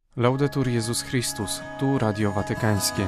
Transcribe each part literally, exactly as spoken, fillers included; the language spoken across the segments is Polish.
Laudetur Jezus Chrystus, tu Radio Watykańskie.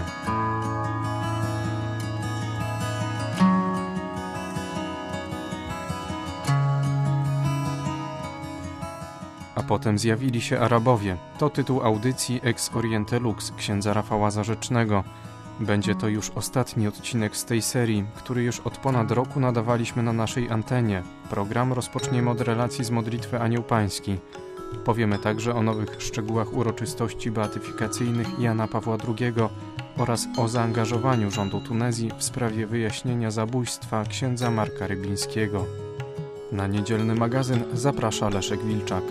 A potem zjawili się Arabowie. To tytuł audycji Ex Oriente Lux księdza Rafała Zarzecznego. Będzie to już ostatni odcinek z tej serii, który już od ponad roku nadawaliśmy na naszej antenie. Program rozpoczniemy od relacji z modlitwy Anioł Pański. Powiemy także o nowych szczegółach uroczystości beatyfikacyjnych Jana Pawła drugiego oraz o zaangażowaniu rządu Tunezji w sprawie wyjaśnienia zabójstwa księdza Marka Rybińskiego. Na niedzielny magazyn zaprasza Leszek Wilczak.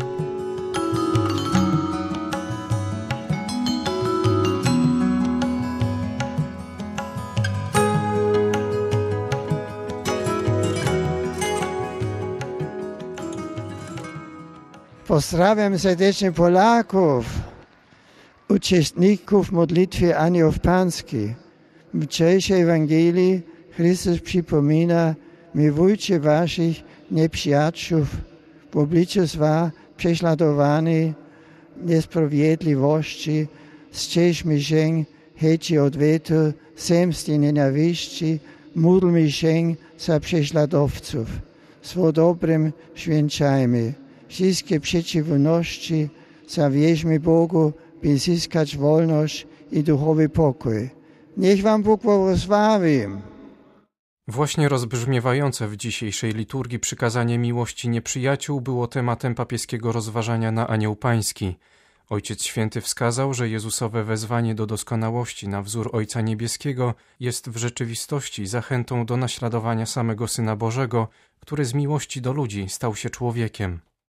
Pozdrawiam serdecznie Polaków, uczestników modlitwy Anioł Pański. W dzisiejszej Ewangelii Chrystus przypomina: miłujcie waszych nieprzyjaciół w obliczu zła, prześladowani, niesprawiedliwości, strzeżmy się chęci odwetu, zemsty, nienawiści, módlmy się za prześladowców. Swo dobrem święczajmy. Wszystkie przeciwności zawieźmy Bogu, by zyskać wolność i duchowy pokój. Niech wam Bóg błogosławi. Właśnie rozbrzmiewające w dzisiejszej liturgii przykazanie miłości nieprzyjaciół było tematem papieskiego rozważania na Anioł Pański. Ojciec Święty wskazał, że Jezusowe wezwanie do doskonałości na wzór Ojca Niebieskiego jest w rzeczywistości zachętą do naśladowania samego Syna Bożego, który z miłości do ludzi stał się człowiekiem.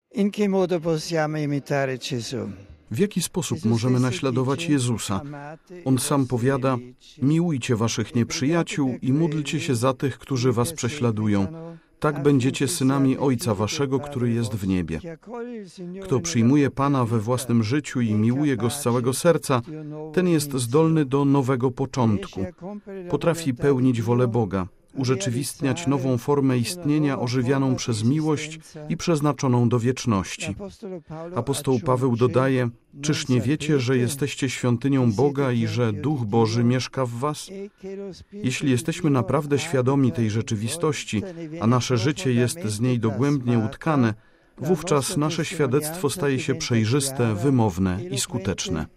W jaki sposób możemy naśladować Jezusa? On sam powiada: miłujcie waszych nieprzyjaciół i módlcie się za tych, którzy was prześladują. Tak będziecie synami Ojca waszego, który jest w niebie. Kto przyjmuje Pana we własnym życiu i miłuje Go z całego serca, ten jest zdolny do nowego początku. Potrafi pełnić wolę Boga, urzeczywistniać nową formę istnienia ożywianą przez miłość i przeznaczoną do wieczności. Apostoł Paweł dodaje: czyż nie wiecie, że jesteście świątynią Boga i że Duch Boży mieszka w was? Jeśli jesteśmy naprawdę świadomi tej rzeczywistości, a nasze życie jest z niej dogłębnie utkane, wówczas nasze świadectwo staje się przejrzyste, wymowne i skuteczne.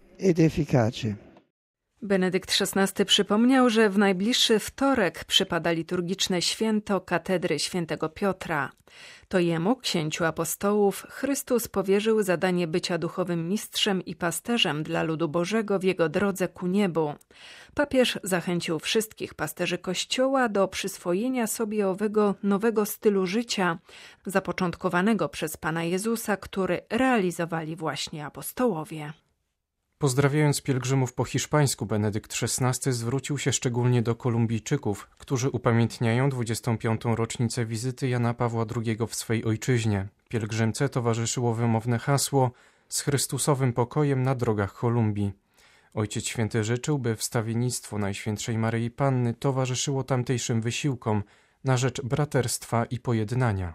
Benedykt szesnasty przypomniał, że w najbliższy wtorek przypada liturgiczne święto katedry świętego Piotra. To jemu, księciu apostołów, Chrystus powierzył zadanie bycia duchowym mistrzem i pasterzem dla ludu Bożego w jego drodze ku niebu. Papież zachęcił wszystkich pasterzy Kościoła do przyswojenia sobie owego nowego stylu życia, zapoczątkowanego przez Pana Jezusa, który realizowali właśnie apostołowie. Pozdrawiając pielgrzymów po hiszpańsku, Benedykt szesnasty zwrócił się szczególnie do Kolumbijczyków, którzy upamiętniają dwudziestą piątą rocznicę wizyty Jana Pawła drugiego w swej ojczyźnie. Pielgrzymce towarzyszyło wymowne hasło: z Chrystusowym pokojem na drogach Kolumbii. Ojciec Święty życzył, by wstawiennictwo Najświętszej Maryi Panny towarzyszyło tamtejszym wysiłkom na rzecz braterstwa i pojednania.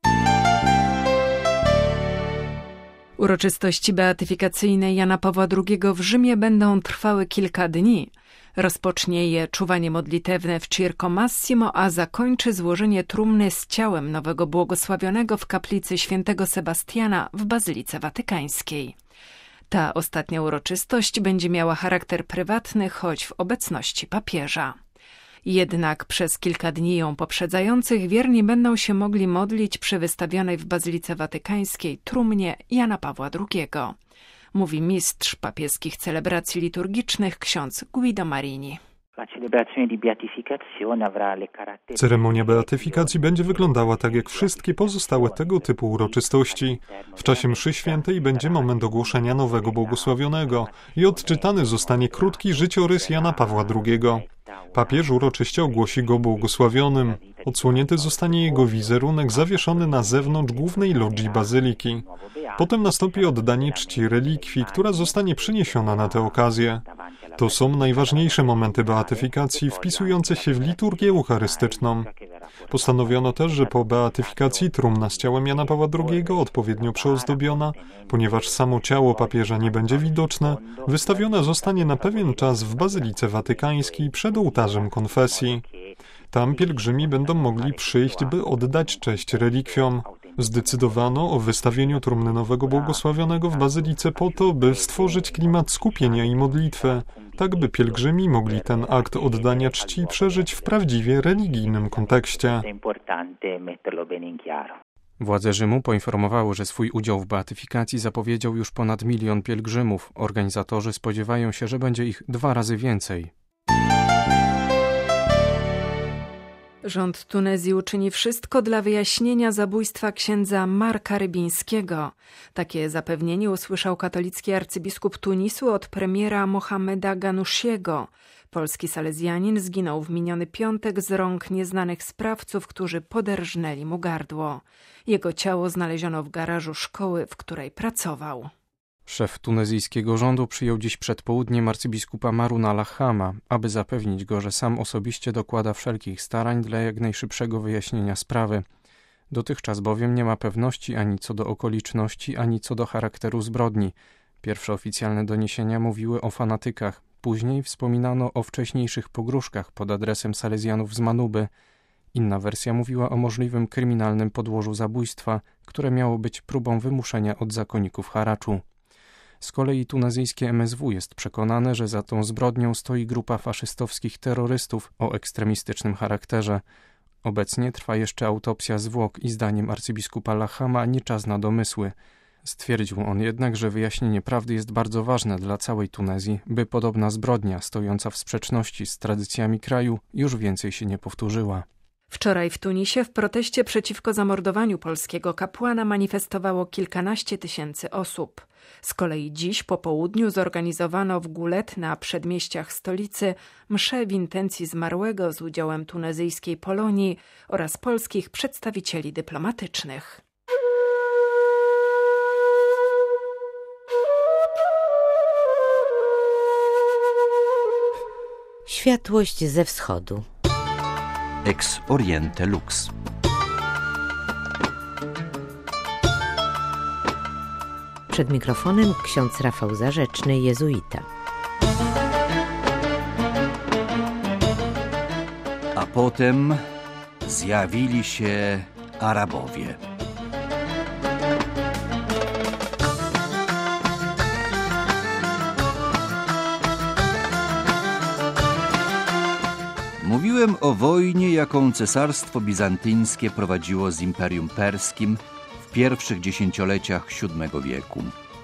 Uroczystości beatyfikacyjne Jana Pawła drugiego w Rzymie będą trwały kilka dni. Rozpocznie je czuwanie modlitewne w Circo Massimo, a zakończy złożenie trumny z ciałem nowego błogosławionego w kaplicy świętego Sebastiana w Bazylice Watykańskiej. Ta ostatnia uroczystość będzie miała charakter prywatny, choć w obecności papieża. Jednak przez kilka dni ją poprzedzających wierni będą się mogli modlić przy wystawionej w Bazylice Watykańskiej trumnie Jana Pawła drugiego. Mówi mistrz papieskich celebracji liturgicznych ksiądz Guido Marini. Ceremonia beatyfikacji będzie wyglądała tak jak wszystkie pozostałe tego typu uroczystości. W czasie mszy świętej będzie moment ogłoszenia nowego błogosławionego i odczytany zostanie krótki życiorys Jana Pawła drugiego. Papież uroczyście ogłosi go błogosławionym. Odsłonięty zostanie jego wizerunek zawieszony na zewnątrz głównej logii bazyliki. Potem nastąpi oddanie czci relikwii, która zostanie przyniesiona na tę okazję. To są najważniejsze momenty beatyfikacji wpisujące się w liturgię eucharystyczną. Postanowiono też, że po beatyfikacji trumna z ciałem Jana Pawła drugiego, odpowiednio przyozdobiona, ponieważ samo ciało papieża nie będzie widoczne, wystawiona zostanie na pewien czas w Bazylice Watykańskiej przed ołtarzem konfesji. Tam pielgrzymi będą mogli przyjść, by oddać cześć relikwiom. Zdecydowano o wystawieniu trumny nowego błogosławionego w bazylice po to, by stworzyć klimat skupienia i modlitwy, tak by pielgrzymi mogli ten akt oddania czci przeżyć w prawdziwie religijnym kontekście. Władze Rzymu poinformowały, że swój udział w beatyfikacji zapowiedział już ponad milion pielgrzymów. Organizatorzy spodziewają się, że będzie ich dwa razy więcej. Rząd Tunezji uczyni wszystko dla wyjaśnienia zabójstwa księdza Marka Rybińskiego. Takie zapewnienie usłyszał katolicki arcybiskup Tunisu od premiera Mohameda Ghanouchiego. Polski salezjanin zginął w miniony piątek z rąk nieznanych sprawców, którzy poderżnęli mu gardło. Jego ciało znaleziono w garażu szkoły, w której pracował. Szef tunezyjskiego rządu przyjął dziś przed południem arcybiskupa Maruna Lahama, aby zapewnić go, że sam osobiście dokłada wszelkich starań dla jak najszybszego wyjaśnienia sprawy. Dotychczas bowiem nie ma pewności ani co do okoliczności, ani co do charakteru zbrodni. Pierwsze oficjalne doniesienia mówiły o fanatykach. Później wspominano o wcześniejszych pogróżkach pod adresem salezjanów z Manuby. Inna wersja mówiła o możliwym kryminalnym podłożu zabójstwa, które miało być próbą wymuszenia od zakonników haraczu. Z kolei tunezyjskie M S W jest przekonane, że za tą zbrodnią stoi grupa faszystowskich terrorystów o ekstremistycznym charakterze. Obecnie trwa jeszcze autopsja zwłok i zdaniem arcybiskupa Lahama nie czas na domysły. Stwierdził on jednak, że wyjaśnienie prawdy jest bardzo ważne dla całej Tunezji, by podobna zbrodnia, stojąca w sprzeczności z tradycjami kraju, już więcej się nie powtórzyła. Wczoraj w Tunisie w proteście przeciwko zamordowaniu polskiego kapłana manifestowało kilkanaście tysięcy osób. Z kolei dziś po południu zorganizowano w Gulet na przedmieściach stolicy mszę w intencji zmarłego z udziałem tunezyjskiej Polonii oraz polskich przedstawicieli dyplomatycznych. Światłość ze wschodu. Ex Oriente Lux. Przed mikrofonem ksiądz Rafał Zarzeczny, jezuita. A potem zjawili się Arabowie. Mówiłem o wojnie, jaką cesarstwo bizantyńskie prowadziło z Imperium Perskim w pierwszych dziesięcioleciach siódmego wieku.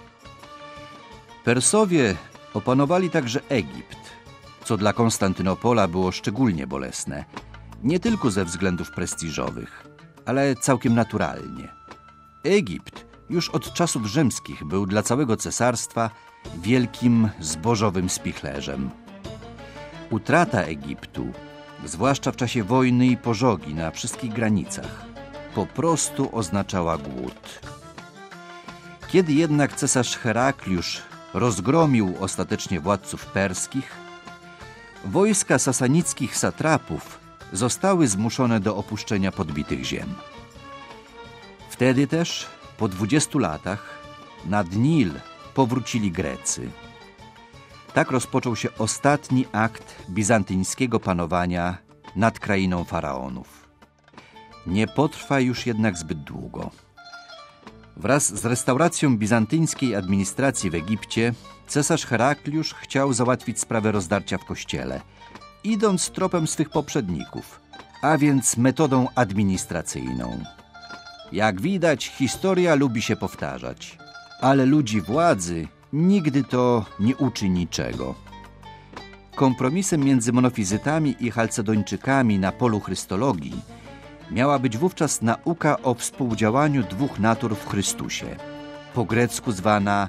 Persowie opanowali także Egipt, co dla Konstantynopola było szczególnie bolesne, nie tylko ze względów prestiżowych, ale całkiem naturalnie. Egipt już od czasów rzymskich był dla całego cesarstwa wielkim zbożowym spichlerzem. Utrata Egiptu, zwłaszcza w czasie wojny i pożogi na wszystkich granicach, po prostu oznaczała głód. Kiedy jednak cesarz Herakliusz rozgromił ostatecznie władców perskich, wojska sasanickich satrapów zostały zmuszone do opuszczenia podbitych ziem. Wtedy też, po dwudziestu latach, nad Nil powrócili Grecy. Tak rozpoczął się ostatni akt bizantyńskiego panowania nad krainą faraonów. Nie potrwa już jednak zbyt długo. Wraz z restauracją bizantyńskiej administracji w Egipcie cesarz Herakliusz chciał załatwić sprawę rozdarcia w kościele, idąc tropem swych poprzedników, a więc metodą administracyjną. Jak widać, historia lubi się powtarzać, ale ludzi władzy nigdy to nie uczy niczego. Kompromisem między monofizytami i chalcedończykami na polu chrystologii miała być wówczas nauka o współdziałaniu dwóch natur w Chrystusie, po grecku zwana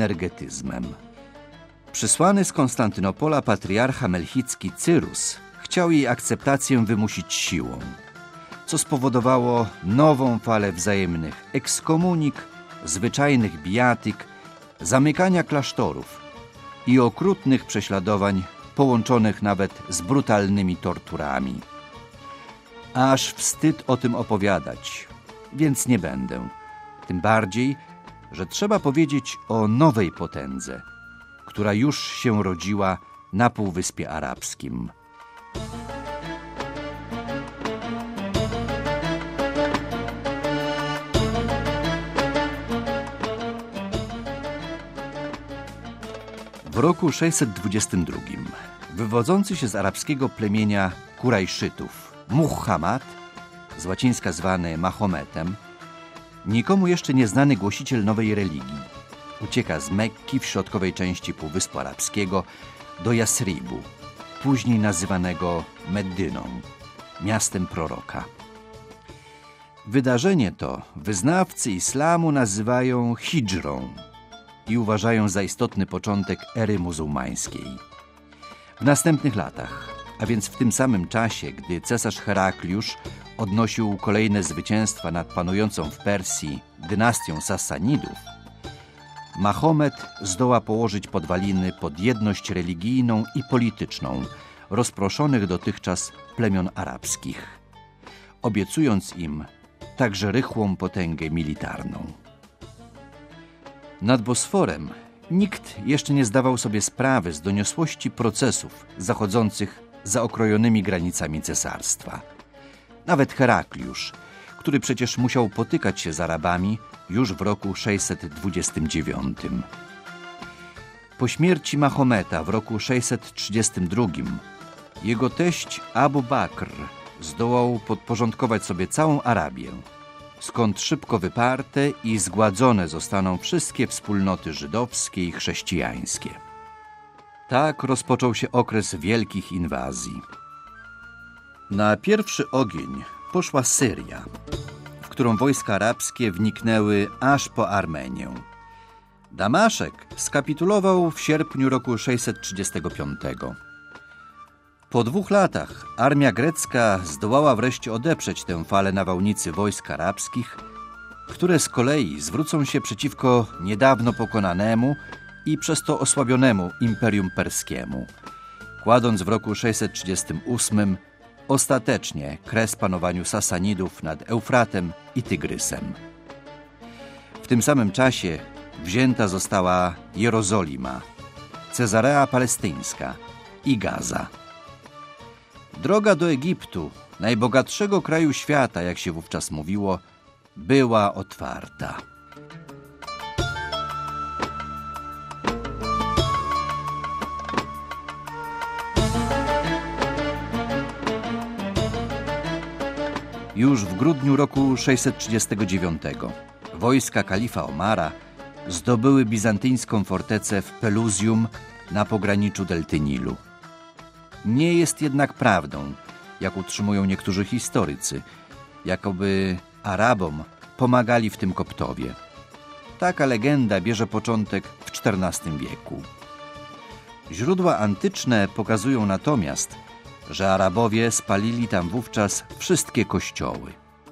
monoenergetyzmem. Przysłany z Konstantynopola patriarcha melchicki Cyrus chciał chciał jej akceptację wymusić siłą, co spowodowało nową falę wzajemnych ekskomunik, zwyczajnych bijatyk, zamykania klasztorów i okrutnych prześladowań połączonych nawet z brutalnymi torturami. Aż wstyd o tym opowiadać, więc nie będę. Tym bardziej, że trzeba powiedzieć o nowej potędze, która już się rodziła na Półwyspie Arabskim. W roku sześćset dwudziestym drugim wywodzący się z arabskiego plemienia Kurajszytów Muhammad, z łacińska zwany Mahometem, nikomu jeszcze nieznany głosiciel nowej religii, ucieka z Mekki w środkowej części Półwyspu Arabskiego do Jasribu, później nazywanego Meddyną, miastem proroka. Wydarzenie to wyznawcy islamu nazywają hidżrą i uważają za istotny początek ery muzułmańskiej. W następnych latach, a więc w tym samym czasie, gdy cesarz Herakliusz odnosił kolejne zwycięstwa nad panującą w Persji dynastią Sassanidów, Mahomet zdoła położyć podwaliny pod jedność religijną i polityczną rozproszonych dotychczas plemion arabskich, obiecując im także rychłą potęgę militarną. Nad Bosforem nikt jeszcze nie zdawał sobie sprawy z doniosłości procesów zachodzących za okrojonymi granicami cesarstwa. Nawet Herakliusz, który przecież musiał potykać się z Arabami już w roku sześćset dwudziestym dziewiątym. Po śmierci Mahometa w roku sześćset trzydziestym drugim jego teść Abu Bakr zdołał podporządkować sobie całą Arabię, skąd szybko wyparte i zgładzone zostaną wszystkie wspólnoty żydowskie i chrześcijańskie. Tak rozpoczął się okres wielkich inwazji. Na pierwszy ogień poszła Syria, w którą wojska arabskie wniknęły aż po Armenię. Damaszek skapitulował w sierpniu roku sześćset trzydziestego piątego. Po dwóch latach armia grecka zdołała wreszcie odeprzeć tę falę nawałnicy wojsk arabskich, które z kolei zwrócą się przeciwko niedawno pokonanemu i przez to osłabionemu Imperium Perskiemu, kładąc w roku sześćset trzydziestym ósmym ostatecznie kres panowaniu Sasanidów nad Eufratem i Tygrysem. W tym samym czasie wzięta została Jerozolima, Cezarea Palestyńska i Gaza. Droga do Egiptu, najbogatszego kraju świata, jak się wówczas mówiło, była otwarta. Już w grudniu roku sześćset trzydziestego dziewiątego wojska kalifa Omara zdobyły bizantyjską fortecę w Pelusium na pograniczu delty Nilu. Nie jest jednak prawdą, jak utrzymują niektórzy historycy, jakoby Arabom pomagali w tym Koptowie. Taka legenda bierze początek w czternastym wieku. Źródła antyczne pokazują natomiast, że Arabowie spalili tam wówczas wszystkie kościoły.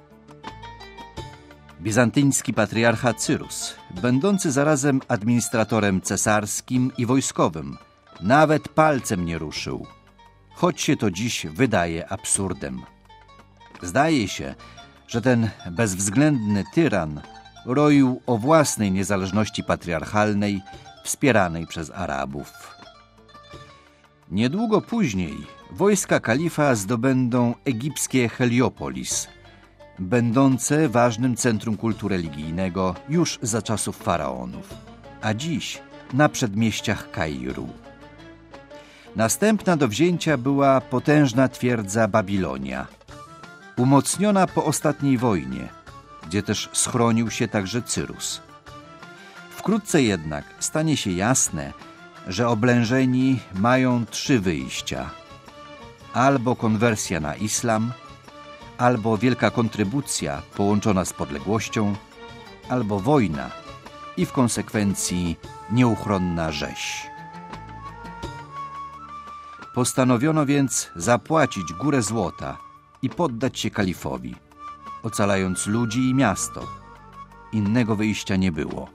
Bizantyjski patriarcha Cyrus, będący zarazem administratorem cesarskim i wojskowym, nawet palcem nie ruszył, choć się to dziś wydaje absurdem. Zdaje się, że ten bezwzględny tyran roił o własnej niezależności patriarchalnej wspieranej przez Arabów. Niedługo później wojska kalifa zdobędą egipskie Heliopolis, będące ważnym centrum kultu religijnego już za czasów faraonów, a dziś na przedmieściach Kairu. Następna do wzięcia była potężna twierdza Babilonia, umocniona po ostatniej wojnie, gdzie też schronił się także Cyrus. Wkrótce jednak stanie się jasne, że oblężeni mają trzy wyjścia: albo konwersja na islam, albo wielka kontrybucja połączona z podległością, albo wojna i w konsekwencji nieuchronna rzeź. Postanowiono więc zapłacić górę złota i poddać się kalifowi, ocalając ludzi i miasto. Innego wyjścia nie było.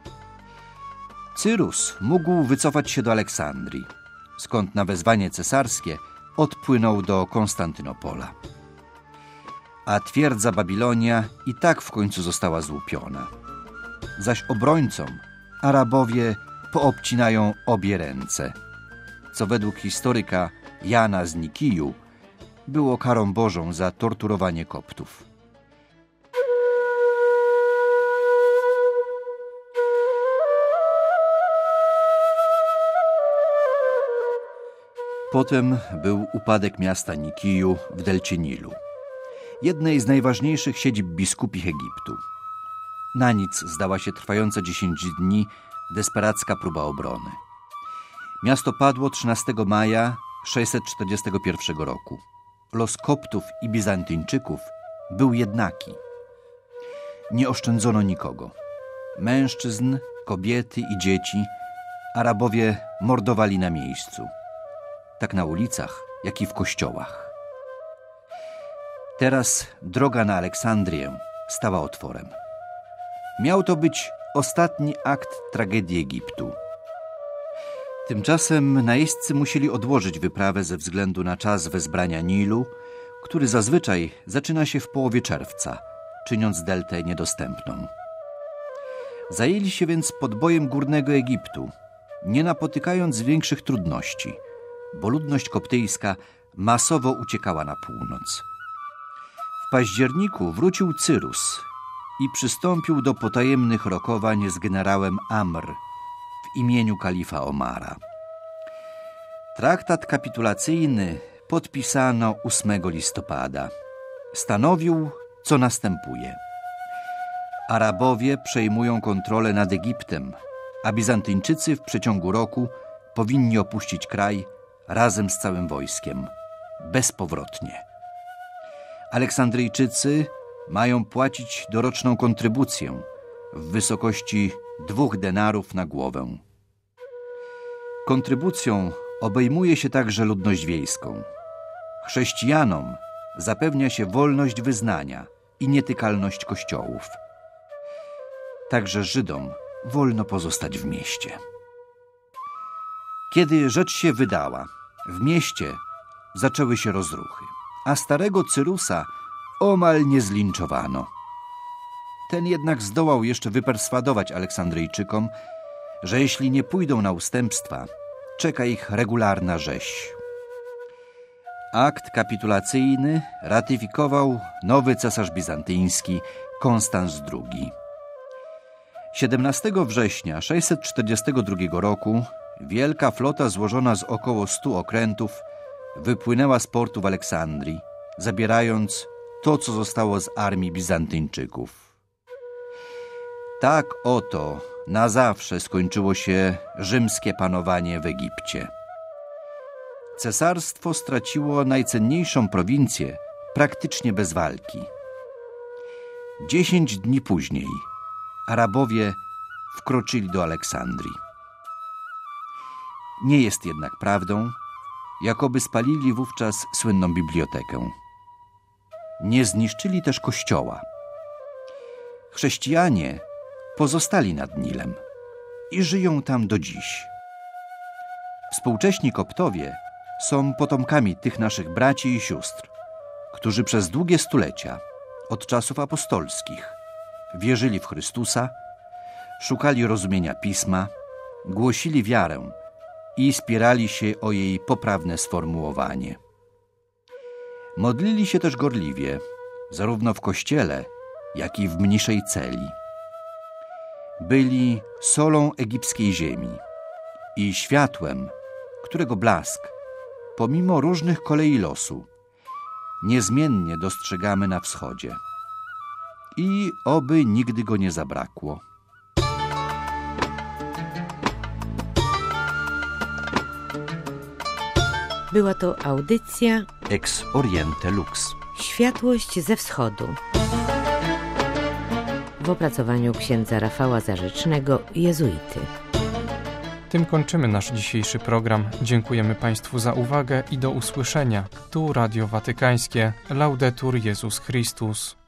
Cyrus mógł wycofać się do Aleksandrii, skąd na wezwanie cesarskie odpłynął do Konstantynopola. A twierdza Babilonia i tak w końcu została złupiona. Zaś obrońcom Arabowie poobcinają obie ręce, co według historyka Jana z Nikiju było karą Bożą za torturowanie Koptów. Potem był upadek miasta Nikiju w delcie Nilu, jednej z najważniejszych siedzib biskupich Egiptu. Na nic zdała się trwająca dziesięć dni desperacka próba obrony. Miasto padło trzynastego maja sześćset czterdziestego pierwszego roku. Los Koptów i Bizantyńczyków był jednaki. Nie oszczędzono nikogo. Mężczyzn, kobiety i dzieci Arabowie mordowali na miejscu. Tak na ulicach, jak i w kościołach. Teraz droga na Aleksandrię stała otworem. Miał to być ostatni akt tragedii Egiptu. Tymczasem najeźdźcy musieli odłożyć wyprawę ze względu na czas wezbrania Nilu, który zazwyczaj zaczyna się w połowie czerwca, czyniąc deltę niedostępną. Zajęli się więc podbojem górnego Egiptu, nie napotykając większych trudności, bo ludność koptyjska masowo uciekała na północ. W październiku wrócił Cyrus i przystąpił do potajemnych rokowań z generałem Amr w imieniu kalifa Omara. Traktat kapitulacyjny podpisano ósmego listopada. Stanowił, co następuje. Arabowie przejmują kontrolę nad Egiptem, a Bizantyńczycy w przeciągu roku powinni opuścić kraj razem z całym wojskiem, bezpowrotnie. Aleksandryjczycy mają płacić doroczną kontrybucję w wysokości dwóch denarów na głowę. Kontrybucją obejmuje się także ludność wiejską. Chrześcijanom zapewnia się wolność wyznania i nietykalność kościołów. Także Żydom wolno pozostać w mieście. Kiedy rzecz się wydała, w mieście zaczęły się rozruchy, a starego Cyrusa omal nie zlinczowano. Ten jednak zdołał jeszcze wyperswadować Aleksandryjczykom, że jeśli nie pójdą na ustępstwa, czeka ich regularna rzeź. Akt kapitulacyjny ratyfikował nowy cesarz bizantyjski Konstans drugi. siedemnastego września sześćset czterdziestego drugiego roku wielka flota złożona z około stu okrętów wypłynęła z portu w Aleksandrii, zabierając to, co zostało z armii Bizantyńczyków. Tak oto na zawsze skończyło się rzymskie panowanie w Egipcie. Cesarstwo straciło najcenniejszą prowincję praktycznie bez walki. Dziesięć dni później Arabowie wkroczyli do Aleksandrii. Nie jest jednak prawdą, jakoby spalili wówczas słynną bibliotekę. Nie zniszczyli też kościoła. Chrześcijanie pozostali nad Nilem i żyją tam do dziś. Współcześni Koptowie są potomkami tych naszych braci i sióstr, którzy przez długie stulecia, od czasów apostolskich, wierzyli w Chrystusa, szukali rozumienia Pisma, głosili wiarę i spierali się o jej poprawne sformułowanie. Modlili się też gorliwie, zarówno w kościele, jak i w mniejszej celi. Byli solą egipskiej ziemi i światłem, którego blask, pomimo różnych kolei losu, niezmiennie dostrzegamy na wschodzie. I oby nigdy go nie zabrakło. Była to audycja Ex Oriente Lux. Światłość ze wschodu. W opracowaniu księdza Rafała Zarzecznego, jezuity. Tym kończymy nasz dzisiejszy program. Dziękujemy Państwu za uwagę i do usłyszenia. Tu Radio Watykańskie. Laudetur Jezus Chrystus.